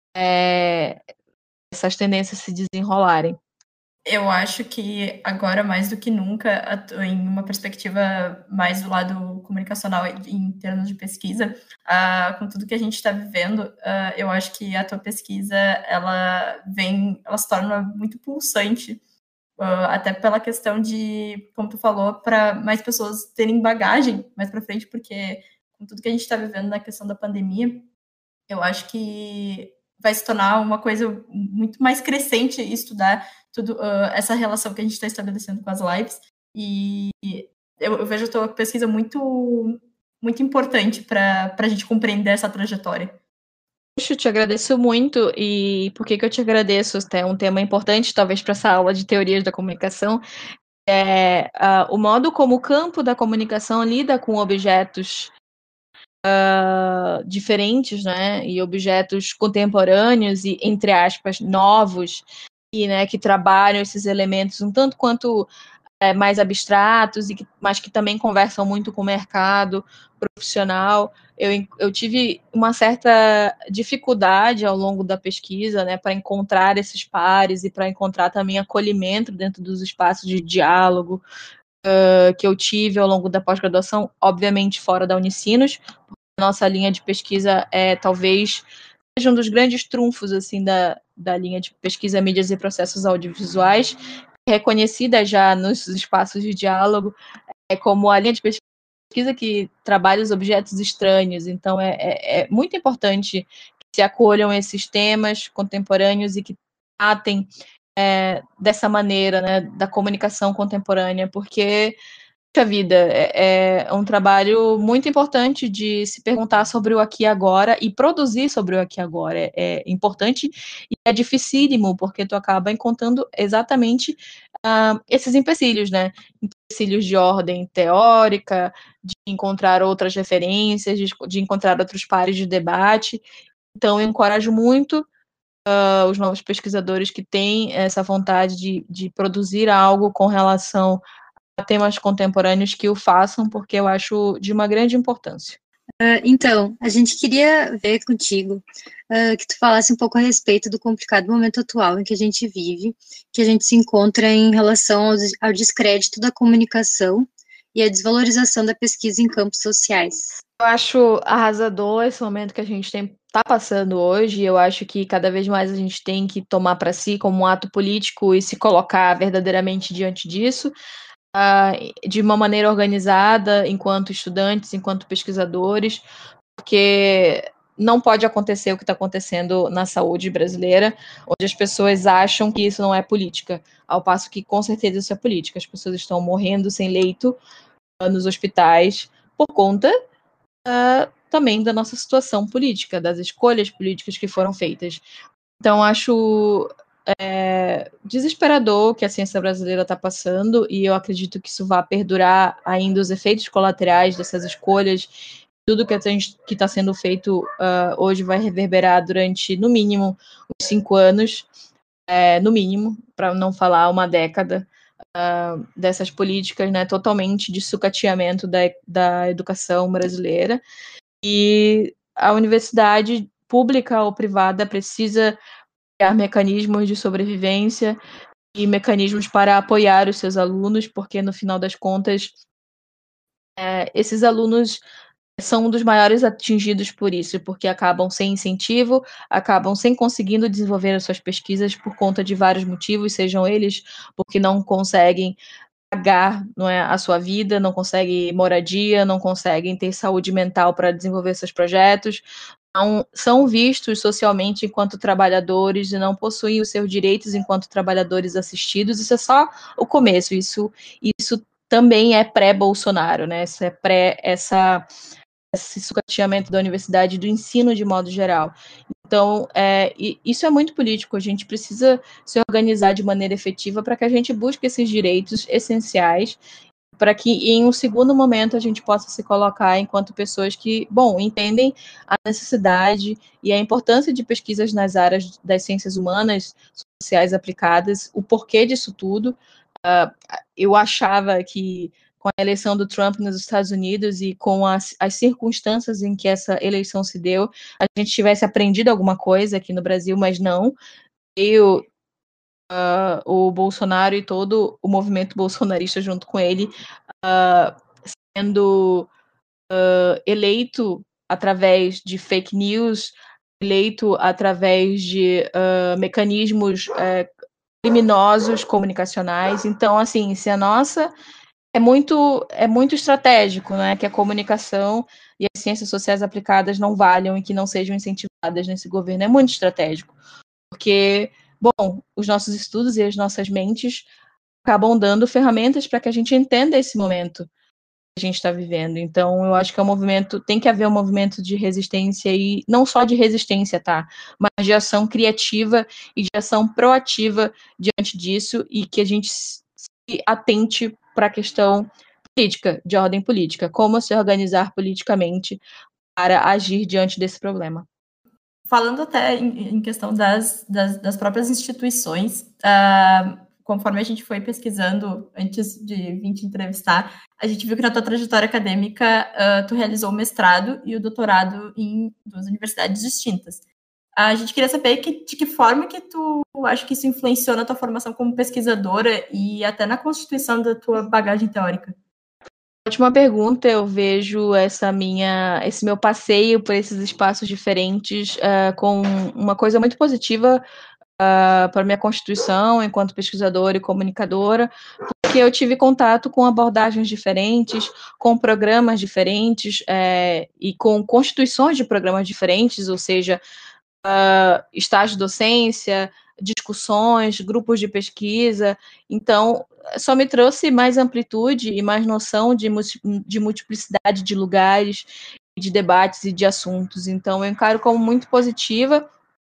é, essas tendências se desenrolarem. Eu acho que agora, mais do que nunca, em uma perspectiva mais do lado comunicacional em termos de pesquisa, uh, com tudo que a gente está vivendo, uh, eu acho que a tua pesquisa, ela vem, ela se torna muito pulsante, uh, até pela questão de, como tu falou, para mais pessoas terem bagagem mais para frente, porque com tudo que a gente está vivendo na questão da pandemia, eu acho que vai se tornar uma coisa muito mais crescente estudar tudo, uh, essa relação que a gente está estabelecendo com as lives. E eu, eu vejo a tua pesquisa muito, muito importante para a gente compreender essa trajetória. Eu te agradeço muito. E por que, que eu te agradeço? É um tema importante, talvez, para essa aula de teorias da comunicação. É, uh, o modo como o campo da comunicação lida com objetos uh, diferentes, né, e objetos contemporâneos e, entre aspas, novos, e, né, que trabalham esses elementos um tanto quanto é, mais abstratos, e que, mas que também conversam muito com o mercado profissional. Eu, eu tive uma certa dificuldade ao longo da pesquisa, né, para encontrar esses pares e para encontrar também acolhimento dentro dos espaços de diálogo uh, que eu tive ao longo da pós-graduação, obviamente fora da Unicinos. Nossa linha de pesquisa é talvez seja um dos grandes trunfos assim da, da linha de pesquisa mídias e processos audiovisuais, reconhecida já nos espaços de diálogo é como a linha de pesquisa que trabalha os objetos estranhos. Então é, é, é muito importante que se acolham esses temas contemporâneos e que tratem é, dessa maneira, né, da comunicação contemporânea, porque a vida é, é um trabalho muito importante de se perguntar sobre o aqui e agora e produzir sobre o aqui e agora. É, é importante e é dificílimo, porque tu acaba encontrando exatamente uh, esses empecilhos, né? Empecilhos de ordem teórica, de encontrar outras referências, de, de encontrar outros pares de debate. Então, eu encorajo muito uh, os novos pesquisadores que têm essa vontade de, de produzir algo com relação a temas contemporâneos que o façam, porque eu acho de uma grande importância. Uh, então, a gente queria ver contigo uh, que tu falasse um pouco a respeito do complicado momento atual em que a gente vive, que a gente se encontra em relação ao, ao descrédito da comunicação e a desvalorização da pesquisa em campos sociais. Eu acho arrasador esse momento que a gente está passando hoje. Eu acho que cada vez mais a gente tem que tomar para si como um ato político e se colocar verdadeiramente diante disso. Uh, de uma maneira organizada, enquanto estudantes, enquanto pesquisadores, porque não pode acontecer o que está acontecendo na saúde brasileira, onde as pessoas acham que isso não é política, ao passo que com certeza isso é política. As pessoas estão morrendo sem leito uh, nos hospitais por conta uh, também da nossa situação política, das escolhas políticas que foram feitas. Então, acho É, desesperador que a ciência brasileira está passando, e eu acredito que isso vai perdurar ainda, os efeitos colaterais dessas escolhas, tudo que está sendo feito uh, hoje vai reverberar durante, no mínimo, uns cinco anos, é, no mínimo, para não falar uma década, uh, dessas políticas, né, totalmente de sucateamento da, da educação brasileira, e a universidade pública ou privada precisa criar mecanismos de sobrevivência e mecanismos para apoiar os seus alunos, porque no final das contas, é, esses alunos são um dos maiores atingidos por isso, porque acabam sem incentivo, acabam sem conseguindo desenvolver as suas pesquisas por conta de vários motivos, sejam eles porque não conseguem pagar, não é, a sua vida, não conseguem moradia, não conseguem ter saúde mental para desenvolver seus projetos, não são vistos socialmente enquanto trabalhadores e não possuem os seus direitos enquanto trabalhadores assistidos. Isso é só o começo, isso, isso também é pré-Bolsonaro, né? Isso é pré essa, esse sucateamento da universidade e do ensino de modo geral. Então, é, isso é muito político, a gente precisa se organizar de maneira efetiva para que a gente busque esses direitos essenciais, para que em um segundo momento a gente possa se colocar enquanto pessoas que, bom, entendem a necessidade e a importância de pesquisas nas áreas das ciências humanas, sociais aplicadas, o porquê disso tudo. Uh, eu achava que com a eleição do Trump nos Estados Unidos e com as, as circunstâncias em que essa eleição se deu, a gente tivesse aprendido alguma coisa aqui no Brasil, mas não. Eu, uh, o Bolsonaro e todo o movimento bolsonarista junto com ele, uh, sendo uh, eleito através de fake news, eleito através de uh, mecanismos uh, criminosos comunicacionais. Então, assim, se a nossa é muito, é muito estratégico, né, que a comunicação e as ciências sociais aplicadas não valham e que não sejam incentivadas nesse governo. É muito estratégico, porque, bom, os nossos estudos e as nossas mentes acabam dando ferramentas para que a gente entenda esse momento que a gente está vivendo. Então, eu acho que é um movimento, tem que haver um movimento de resistência, e não só de resistência, tá, mas de ação criativa e de ação proativa diante disso, e que a gente se atente para a questão política, de ordem política, como se organizar politicamente para agir diante desse problema. Falando até em, em questão das, das, das próprias instituições, uh, conforme a gente foi pesquisando antes de vir te entrevistar, a gente viu que na tua trajetória acadêmica uh, tu realizou o mestrado e o doutorado em duas universidades distintas. A gente queria saber que, de que forma que tu acha que isso influenciou na tua formação como pesquisadora e até na constituição da tua bagagem teórica. Ótima pergunta. Eu vejo essa minha, esse meu passeio por esses espaços diferentes uh, com uma coisa muito positiva uh, para minha constituição enquanto pesquisadora e comunicadora, porque eu tive contato com abordagens diferentes, com programas diferentes é, e com constituições de programas diferentes, ou seja, Uh, estágio de docência, discussões, grupos de pesquisa. Então, só me trouxe mais amplitude e mais noção de, de multiplicidade de lugares, de debates e de assuntos. Então, eu encaro como muito positiva.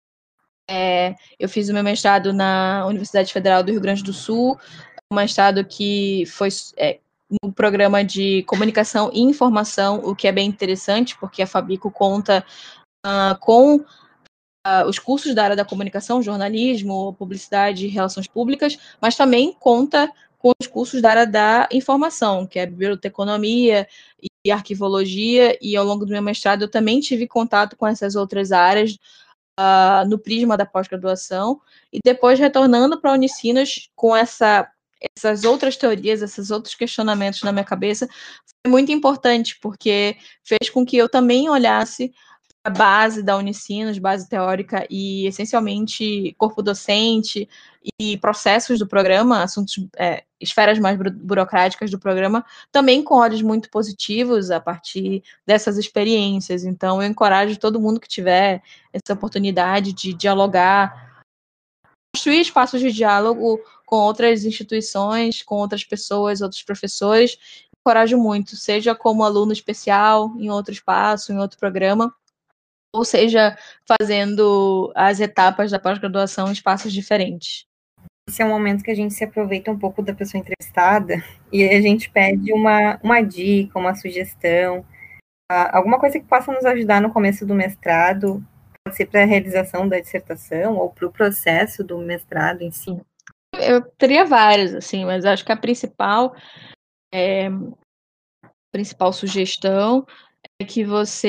É, eu fiz o meu mestrado na Universidade Federal do Rio Grande do Sul, um mestrado que foi é, no programa de comunicação e informação, o que é bem interessante, porque a Fabico conta uh, com uh, os cursos da área da comunicação, jornalismo, publicidade e relações públicas, mas também conta com os cursos da área da informação, que é biblioteconomia e arquivologia, e ao longo do meu mestrado eu também tive contato com essas outras áreas, Uh, no prisma da pós-graduação, e depois retornando para a Unicinos com essa, essas outras teorias, esses outros questionamentos na minha cabeça, foi muito importante, porque fez com que eu também olhasse a base da Unicinos, base teórica e, essencialmente, corpo docente e processos do programa, assuntos, é, esferas mais burocráticas do programa, também com olhos muito positivos a partir dessas experiências. Então, eu encorajo todo mundo que tiver essa oportunidade de dialogar, construir espaços de diálogo com outras instituições, com outras pessoas, outros professores. Encorajo muito, seja como aluno especial, em outro espaço, em outro programa, ou seja, fazendo as etapas da pós-graduação em espaços diferentes. Esse é um momento que a gente se aproveita um pouco da pessoa entrevistada e a gente pede uma, uma dica, uma sugestão, alguma coisa que possa nos ajudar no começo do mestrado, pode ser para a realização da dissertação ou para o processo do mestrado em si. Eu teria várias, assim, mas acho que a principal, é, a principal sugestão é que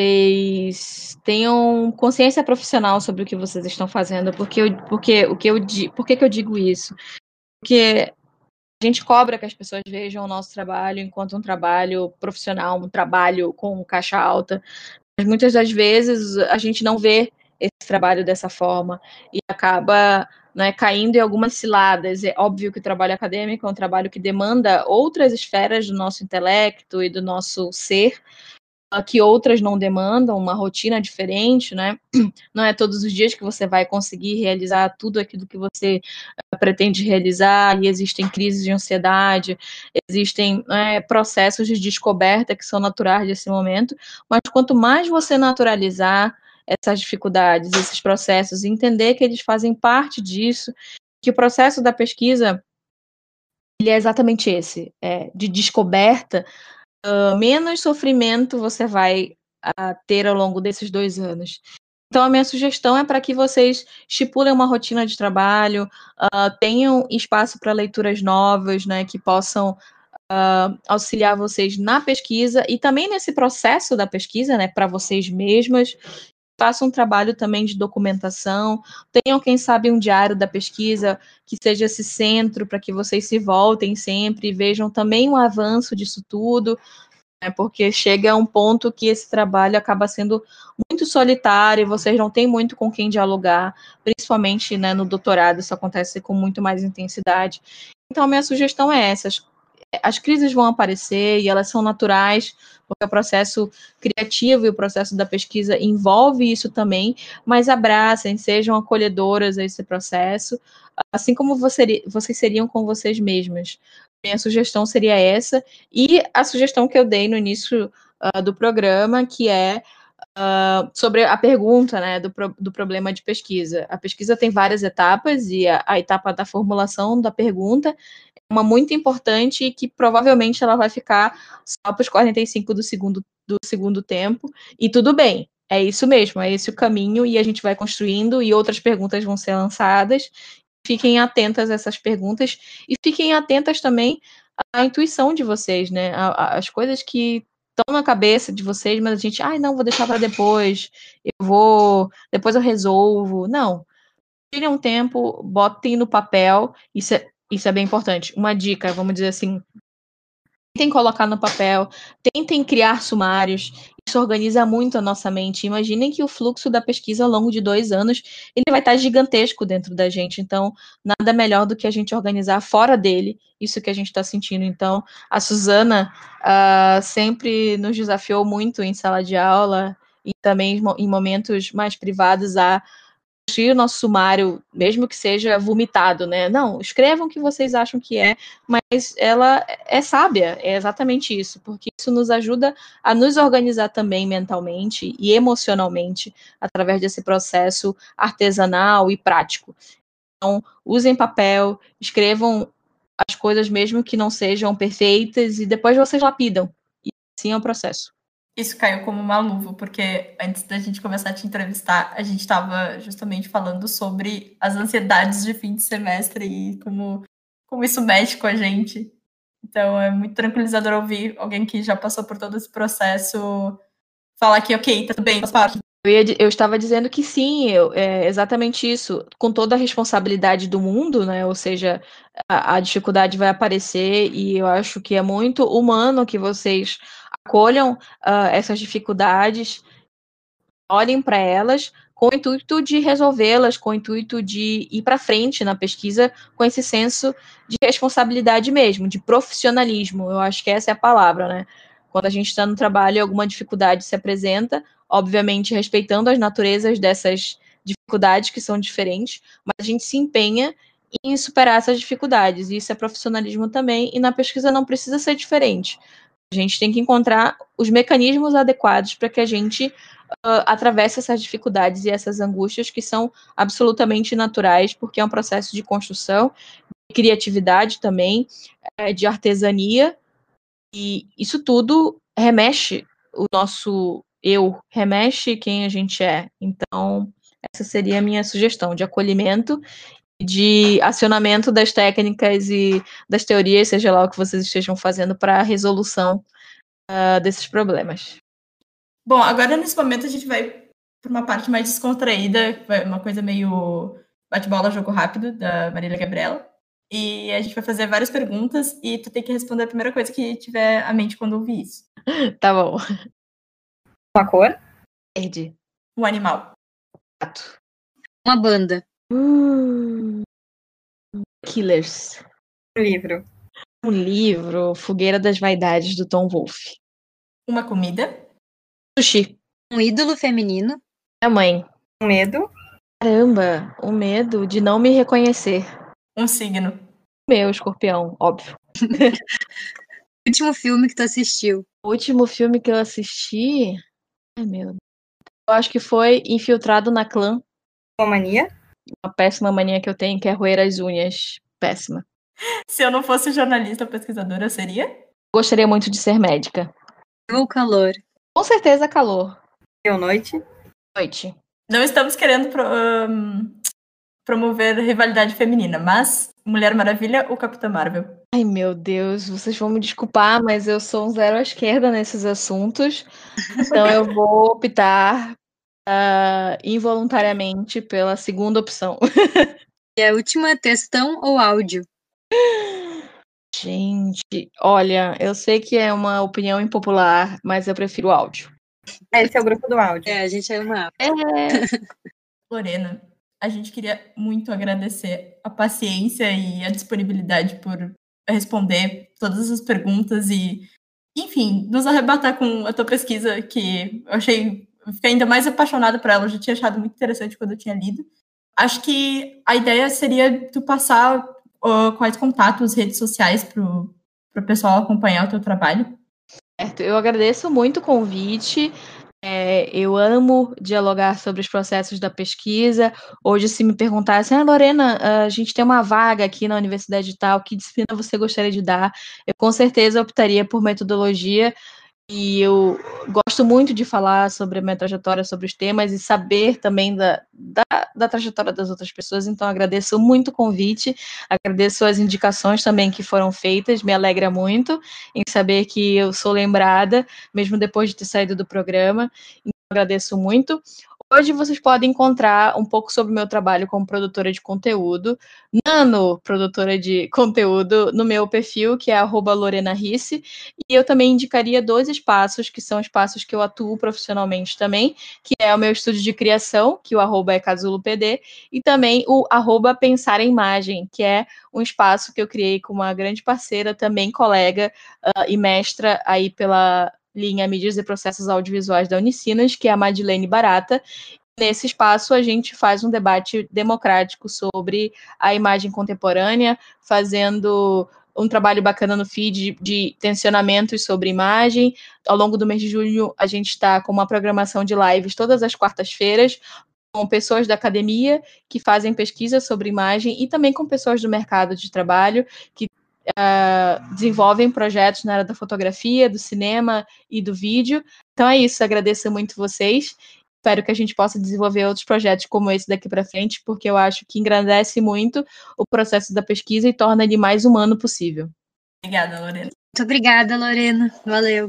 vocês tenham consciência profissional sobre o que vocês estão fazendo, porque, eu, porque o que eu por que, que eu digo isso? Porque a gente cobra que as pessoas vejam o nosso trabalho enquanto um trabalho profissional, um trabalho com caixa alta, mas muitas das vezes a gente não vê esse trabalho dessa forma e acaba, né, caindo em algumas ciladas. É óbvio que o trabalho acadêmico é um trabalho que demanda outras esferas do nosso intelecto e do nosso ser, que outras não demandam, uma rotina diferente, né? Não é todos os dias que você vai conseguir realizar tudo aquilo que você pretende realizar, e existem crises de ansiedade, existem é, processos de descoberta que são naturais desse momento, mas quanto mais você naturalizar essas dificuldades, esses processos, e entender que eles fazem parte disso, que o processo da pesquisa ele é exatamente esse, é, de descoberta, Uh, menos sofrimento você vai uh, ter ao longo desses dois anos. Então, a minha sugestão é para que vocês estipulem uma rotina de trabalho, uh, tenham espaço para leituras novas, né, que possam uh, auxiliar vocês na pesquisa e também nesse processo da pesquisa, né, para vocês mesmas. Façam um trabalho também de documentação, tenham, quem sabe, um diário da pesquisa, que seja esse centro para que vocês se voltem sempre e vejam também o avanço disso tudo, né, porque chega a um ponto que esse trabalho acaba sendo muito solitário e vocês não têm muito com quem dialogar, principalmente, né, no doutorado, isso acontece com muito mais intensidade. Então, a minha sugestão é essa: as, as crises vão aparecer e elas são naturais, porque o processo criativo e o processo da pesquisa envolve isso também, mas abracem, sejam acolhedoras a esse processo, assim como você, vocês seriam com vocês mesmas. Minha sugestão seria essa, e a sugestão que eu dei no início uh, do programa, que é uh, sobre a pergunta, né, do, pro, do problema de pesquisa. A pesquisa tem várias etapas, e a, a etapa da formulação da pergunta uma muito importante, que provavelmente ela vai ficar só para os quarenta e cinco do segundo, do segundo tempo, e tudo bem, é isso mesmo, é esse o caminho, e a gente vai construindo, e outras perguntas vão ser lançadas. Fiquem atentas a essas perguntas, e fiquem atentas também à intuição de vocês, né, as coisas que estão na cabeça de vocês, mas a gente, ai, não, vou deixar para depois, eu vou, depois eu resolvo. Não, tirem um tempo, botem no papel, isso é Isso é bem importante. Uma dica, vamos dizer assim, tentem colocar no papel, tentem criar sumários, isso organiza muito a nossa mente. Imaginem que o fluxo da pesquisa ao longo de dois anos, ele vai estar gigantesco dentro da gente, então nada melhor do que a gente organizar fora dele, isso que a gente está sentindo. Então, a Suzana uh, sempre nos desafiou muito em sala de aula, e também em momentos mais privados a construir o nosso sumário, mesmo que seja vomitado, né? Não, escrevam o que vocês acham que é, mas ela é sábia, é exatamente isso, porque isso nos ajuda a nos organizar também mentalmente e emocionalmente através desse processo artesanal e prático. Então, usem papel, escrevam as coisas mesmo que não sejam perfeitas e depois vocês lapidam. E assim é o processo. Isso caiu como uma luva, porque antes da gente começar a te entrevistar, a gente estava justamente falando sobre as ansiedades de fim de semestre e como, como isso mexe com a gente. Então é muito tranquilizador ouvir alguém que já passou por todo esse processo falar que, ok, tá tudo bem, faz parte. Eu, ia, eu estava dizendo que sim, eu, é exatamente isso. Com toda a responsabilidade do mundo, né? Ou seja, a, a dificuldade vai aparecer e eu acho que é muito humano que vocês acolham uh, essas dificuldades, olhem para elas com o intuito de resolvê-las, com o intuito de ir para frente na pesquisa com esse senso de responsabilidade mesmo, de profissionalismo. Eu acho que essa é a palavra, né? Quando a gente está no trabalho e alguma dificuldade se apresenta, obviamente respeitando as naturezas dessas dificuldades que são diferentes, mas a gente se empenha em superar essas dificuldades, e isso é profissionalismo também, e na pesquisa não precisa ser diferente. A gente tem que encontrar os mecanismos adequados para que a gente uh, atravesse essas dificuldades e essas angústias que são absolutamente naturais, porque é um processo de construção, de criatividade também, é, de artesania, e isso tudo remexe o nosso eu, remexe quem a gente é. Então, essa seria a minha sugestão de acolhimento, de acionamento das técnicas e das teorias, seja lá o que vocês estejam fazendo para a resolução uh, desses problemas. Bom, agora nesse momento a gente vai para uma parte mais descontraída, uma coisa meio bate-bola, jogo rápido, da Marília Gabriela. E a gente vai fazer várias perguntas e tu tem que responder a primeira coisa que tiver à mente quando ouvir isso. Tá bom. Uma cor? Verde. Um animal. Gato. Uma banda. Uh, Killers. Um livro. Um livro, Fogueira das Vaidades, do Tom Wolfe. Uma comida. Sushi. Um ídolo feminino. Minha mãe. Um medo. Caramba, o medo de não me reconhecer. Um signo. Meu, escorpião, óbvio. O último filme que tu assistiu. O último filme que eu assisti... Ai, meu Deus. Eu acho que foi Infiltrado na Clã. Uma mania. Uma péssima mania que eu tenho, que é roer as unhas. Péssima. Se eu não fosse jornalista ou pesquisadora, eu seria? Gostaria muito de ser médica. Ou calor. Com certeza calor. Ou noite. Noite. Não estamos querendo pro, um, promover rivalidade feminina, mas Mulher Maravilha ou Capitã Marvel? Ai, meu Deus, vocês vão me desculpar, mas eu sou um zero à esquerda nesses assuntos. Então eu vou optar uh, involuntariamente pela segunda opção. E a última é textão ou áudio? Gente, olha, eu sei que é uma opinião impopular, mas eu prefiro áudio. Esse é o grupo do áudio. É, a gente é uma. É. Lorena, a gente queria muito agradecer a paciência e a disponibilidade por responder todas as perguntas e, enfim, nos arrebatar com a tua pesquisa, que eu achei, eu fiquei ainda mais apaixonada por ela, eu já tinha achado muito interessante quando eu tinha lido. Acho que a ideia seria tu passar uh, quais contatos, redes sociais para o pessoal acompanhar o teu trabalho. Certo, eu agradeço muito o convite. É, eu amo dialogar sobre os processos da pesquisa. Hoje, se me perguntassem, ah, Lorena, a gente tem uma vaga aqui na Universidade de Tal, que disciplina você gostaria de dar? Eu com certeza optaria por metodologia, e eu gosto muito de falar sobre a minha trajetória, sobre os temas, e saber também da, da, da trajetória das outras pessoas. Então, agradeço muito o convite, agradeço as indicações também que foram feitas, me alegra muito em saber que eu sou lembrada, mesmo depois de ter saído do programa. Então, agradeço muito. Hoje vocês podem encontrar um pouco sobre o meu trabalho como produtora de conteúdo, nano produtora de conteúdo, no meu perfil, que é arroba Lorena Risse, e eu também indicaria dois espaços, que são espaços que eu atuo profissionalmente também, que é o meu estúdio de criação, que o arroba é CasuloPD, e também o arroba Pensar em Imagem, que é um espaço que eu criei com uma grande parceira, também colega uh, e mestra aí pela linha Mídias e Processos Audiovisuais da Unicinos, que é a Madilene Barata, Nesse espaço, a gente faz um debate democrático sobre a imagem contemporânea, fazendo um trabalho bacana no feed de tensionamentos sobre imagem. Ao longo do mês de julho, a gente está com uma programação de lives todas as quartas-feiras, com pessoas da academia que fazem pesquisa sobre imagem e também com pessoas do mercado de trabalho que uh, desenvolvem projetos na área da fotografia, do cinema e do vídeo. Então é isso, agradeço muito vocês. Espero que a gente possa desenvolver outros projetos como esse daqui para frente, porque eu acho que engrandece muito o processo da pesquisa e torna ele mais humano possível. Obrigada, Lorena. Muito obrigada, Lorena. Valeu.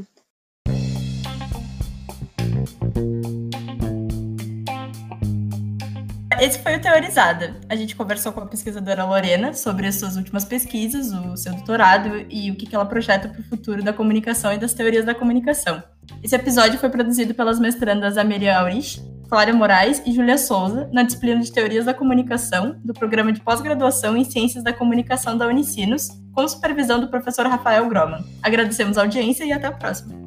Esse foi o Teorizada. A gente conversou com a pesquisadora Lorena sobre as suas últimas pesquisas, o seu doutorado e o que ela projeta para o futuro da comunicação e das teorias da comunicação. Esse episódio foi produzido pelas mestrandas Amelia Aurich, Clara Moraes e Júlia Souza, na disciplina de Teorias da Comunicação, do Programa de Pós-Graduação em Ciências da Comunicação da Unicinos, com supervisão do professor Rafael Groman. Agradecemos a audiência e até a próxima.